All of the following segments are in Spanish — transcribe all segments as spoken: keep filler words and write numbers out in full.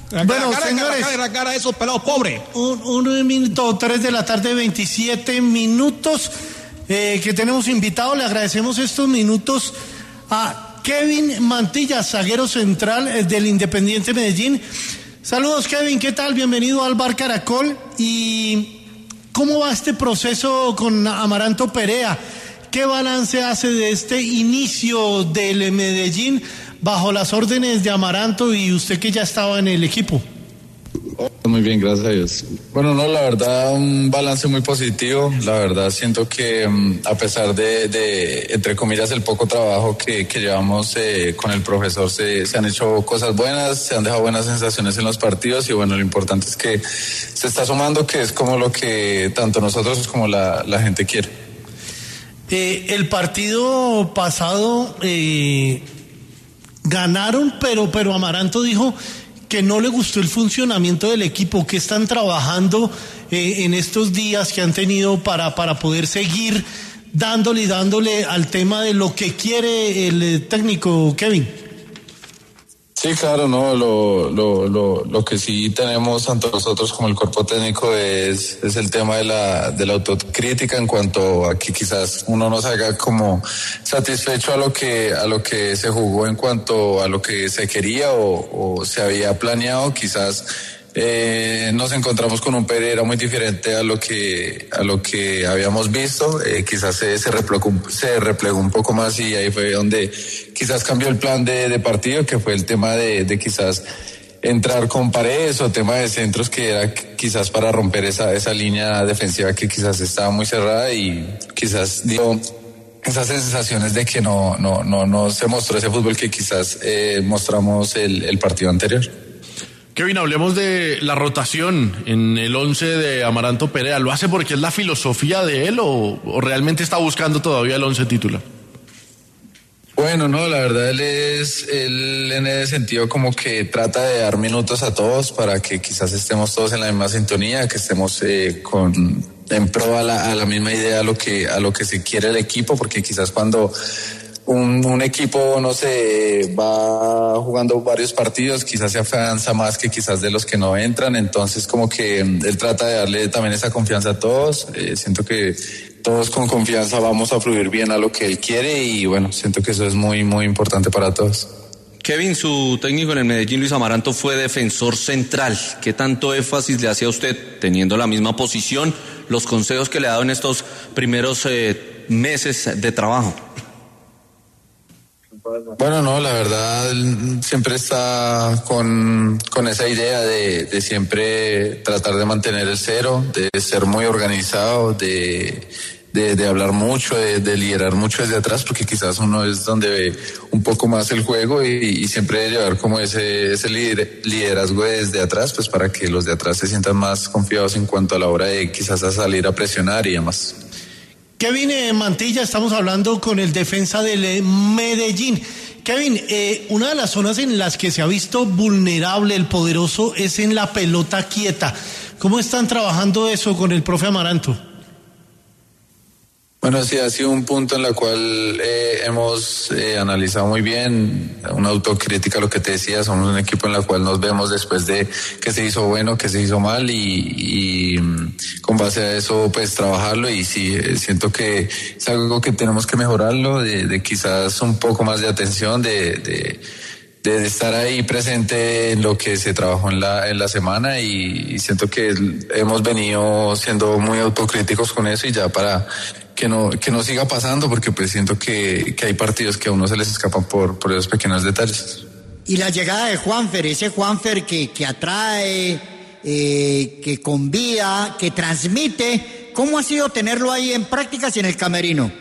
Bueno, la cara, señores, la cara, la cara de esos pelados pobres. Un, un minuto, tres de la tarde, veintisiete minutos, eh, que tenemos invitado. Le agradecemos estos minutos a Kevin Mantilla, zaguero central eh, del Independiente Medellín. Saludos, Kevin, ¿qué tal? Bienvenido al Bar Caracol. ¿Y cómo va este proceso con Amaranto Perea? ¿Qué balance hace de este inicio del Medellín bajo las órdenes de Amaranto y usted que ya estaba en el equipo? Muy bien, gracias a Dios. Bueno, no, la verdad, un balance muy positivo. La verdad, siento que um, a pesar de, de, entre comillas, el poco trabajo que, que llevamos eh, con el profesor, se, se han hecho cosas buenas, se han dejado buenas sensaciones en los partidos y bueno, lo importante es que se está sumando, que es como lo que tanto nosotros como la, la gente quiere. Eh, el partido pasado eh, ganaron, pero, pero Amaranto dijo que no le gustó el funcionamiento del equipo. ¿Qué están trabajando eh, en estos días que han tenido para, para poder seguir dándole y dándole al tema de lo que quiere el técnico, Kevin? Sí, claro, no, lo, lo, lo, lo que sí tenemos tanto nosotros como el cuerpo técnico es, es el tema de la, de la autocrítica en cuanto a que quizás uno no salga como satisfecho a lo que, a lo que se jugó en cuanto a lo que se quería o, o se había planeado. Quizás eh, nos encontramos con un Pereira muy diferente a lo que, a lo que habíamos visto. Eh, quizás se, se replegó, se replegó un poco más y ahí fue donde quizás cambió el plan de, de partido, que fue el tema de, de quizás entrar con Paredes o tema de centros, que era quizás para romper esa, esa línea defensiva que quizás estaba muy cerrada y quizás dio esas sensaciones de que no, no, no, no se mostró ese fútbol que quizás eh, mostramos el, el partido anterior. Kevin, hablemos de la rotación en el once de Amaranto Perea. ¿Lo hace porque es la filosofía de él o, o realmente está buscando todavía el once titular? Bueno, no, la verdad él es, él en ese sentido como que trata de dar minutos a todos para que quizás estemos todos en la misma sintonía, que estemos eh, con en pro a la, a la misma idea a lo que a lo que se quiere el equipo, porque quizás cuando un, un equipo no sé va jugando varios partidos quizás se afianza más que quizás de los que no entran, entonces como que él trata de darle también esa confianza a todos. Eh, siento que todos con confianza vamos a fluir bien a lo que él quiere y bueno, siento que eso es muy muy importante para todos. Kevin, su técnico en el Medellín, Luis Amaranto, fue defensor central. ¿Qué tanto énfasis le hacía a usted, teniendo la misma posición, los consejos que le ha dado en estos primeros eh, meses de trabajo? Bueno, no, la verdad siempre está con, con esa idea de, de siempre tratar de mantener el cero, de ser muy organizado, de, de, de hablar mucho, de, de liderar mucho desde atrás, porque quizás uno es donde ve un poco más el juego y, y siempre llevar como ese, ese lider, liderazgo desde atrás, pues para que los de atrás se sientan más confiados en cuanto a la hora de quizás a salir a presionar y demás. Kevin eh, Mantilla, estamos hablando con el defensa del eh, Medellín. Kevin, eh, una de las zonas en las que se ha visto vulnerable el poderoso es en la pelota quieta. ¿Cómo están trabajando eso con el profe Amaranto? Bueno, sí, ha sido un punto en el cual eh, hemos eh, analizado muy bien, una autocrítica, lo que te decía, somos un equipo en el cual nos vemos después de que se hizo bueno, que se hizo mal y, y con base a eso pues trabajarlo y sí, siento que es algo que tenemos que mejorarlo, de, de quizás un poco más de atención, de... de de estar ahí presente en lo que se trabajó en la en la semana y, y siento que hemos venido siendo muy autocríticos con eso y ya para que no que no siga pasando, porque pues siento que, que hay partidos que a uno se les escapan por, por esos pequeños detalles. Y la llegada de Juanfer, ese Juanfer que, que atrae, eh, que convida, que transmite, ¿cómo ha sido tenerlo ahí en prácticas y en el camerino?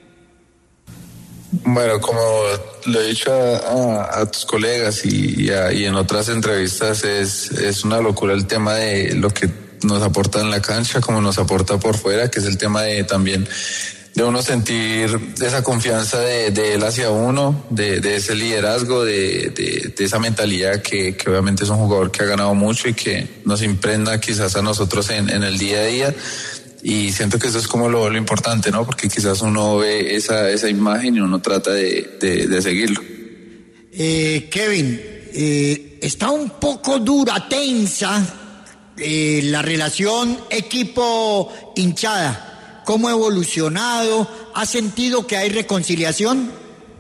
Bueno, como lo he dicho a, a, a tus colegas y, y, a, y en otras entrevistas, es, es una locura el tema de lo que nos aporta en la cancha, como nos aporta por fuera, que es el tema de también de uno sentir esa confianza de, de él hacia uno, de, de ese liderazgo, de, de, de esa mentalidad que, que obviamente es un jugador que ha ganado mucho y que nos impregna quizás a nosotros en, en el día a día. Y siento que eso es como lo, lo importante, ¿no? Porque quizás uno ve esa, esa imagen y uno trata de, de, de seguirlo. Eh, Kevin, eh, está un poco dura, tensa, eh, la relación equipo-hinchada. ¿Cómo ha evolucionado? ¿Ha sentido que hay reconciliación?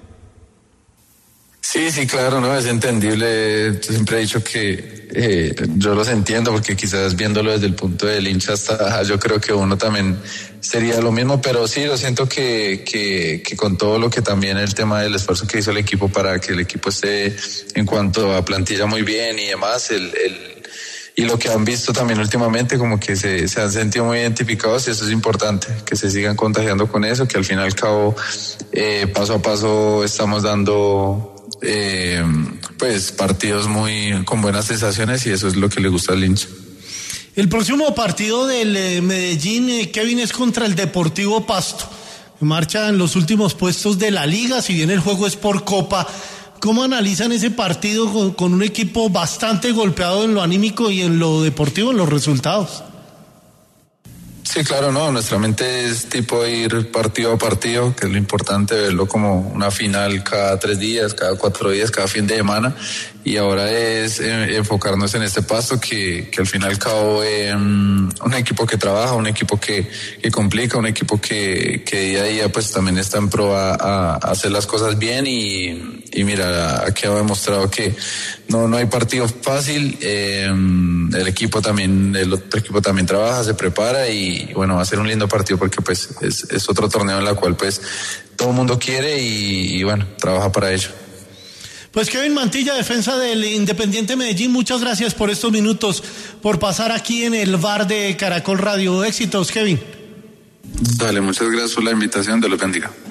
Sí, sí, claro, no, es entendible. Yo siempre he dicho que eh, yo los entiendo porque quizás viéndolo desde el punto del hincha hasta yo creo que uno también sería lo mismo, pero sí, lo siento que, que, que con todo lo que también el tema del esfuerzo que hizo el equipo para que el equipo esté en cuanto a plantilla muy bien y demás, el, el y lo que han visto también últimamente, como que se, se han sentido muy identificados y eso es importante, que se sigan contagiando con eso, que al fin y al cabo eh, paso a paso estamos dando eh, pues partidos muy con buenas sensaciones y eso es lo que le gusta al hincha. El próximo partido del eh, Medellín, eh, Kevin, es contra el Deportivo Pasto. Marcha en los últimos puestos de la liga, si bien el juego es por Copa. ¿Cómo analizan ese partido con, con un equipo bastante golpeado en lo anímico y en lo deportivo, en los resultados? Sí, claro, no, nuestra mente es tipo ir partido a partido, que es lo importante, verlo como una final cada tres días, cada cuatro días, cada fin de semana, y ahora es eh, enfocarnos en este paso que, que al fin y al cabo es eh, un equipo que trabaja, un equipo que, que complica, un equipo que, que día a día pues también está en pro a, a hacer las cosas bien y, y mira, aquí ha demostrado que no, no hay partido fácil, eh, el equipo también, el otro equipo también trabaja, se prepara y Y bueno, va a ser un lindo partido porque pues es, es otro torneo en el cual pues todo el mundo quiere y, y bueno, trabaja para ello. Pues Kevin Mantilla, defensa del Independiente Medellín, muchas gracias por estos minutos, por pasar aquí en el bar de Caracol Radio. Éxitos, Kevin. Dale, muchas gracias por la invitación, Dios los bendiga.